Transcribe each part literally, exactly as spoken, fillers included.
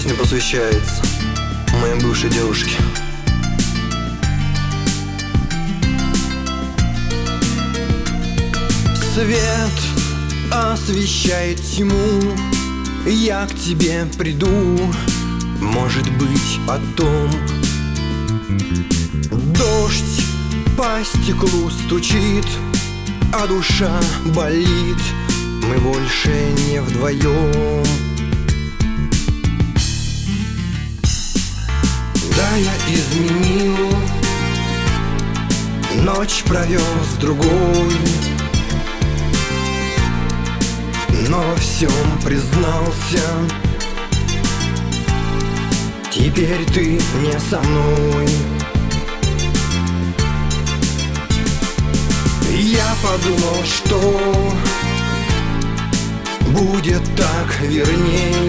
песня посвящается моей бывшей девушке. Свет освещает тьму, я к тебе приду, может быть, потом. Дождь по стеклу стучит, а душа болит, мы больше не вдвоем. Да, я изменил, ночь провел с другой, но во всем признался. Теперь ты не со мной. Я подумал, что будет так верней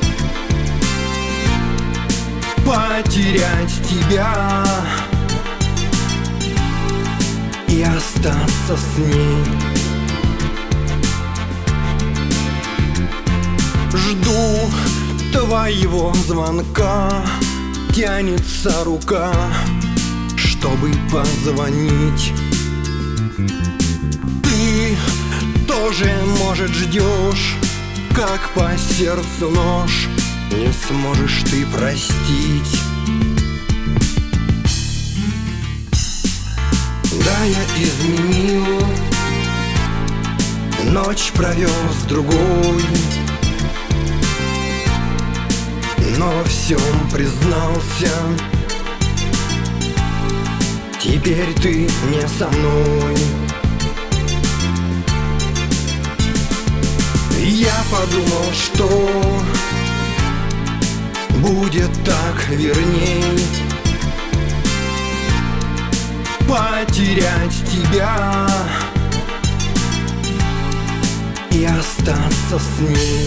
потерять тебя и остаться с ней. Жду твоего звонка, тянется рука, чтобы позвонить. Ты тоже, может, ждешь, как по сердцу нож, не сможешь ты простить. Да, я изменил, ночь провел с другой, но во всем признался. Теперь ты не со мной. Я подумал, что будет так верней потерять тебя и остаться с ней.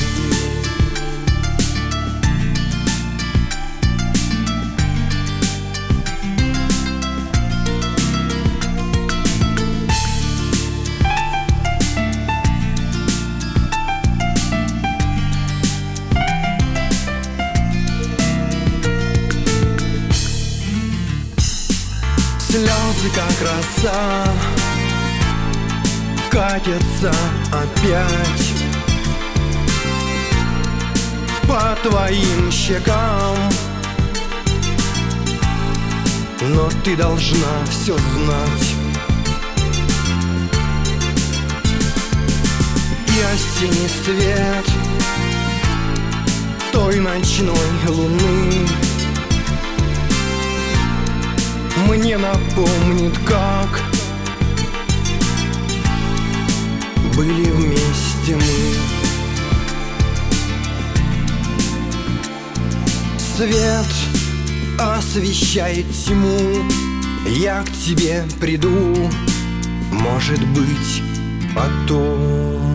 Слезы, как роса, катятся опять по твоим щекам, но ты должна все знать. И осенний свет той ночной луны мне напомнит, как были вместе мы. Свет освещает тьму, я к тебе приду, может быть, потом.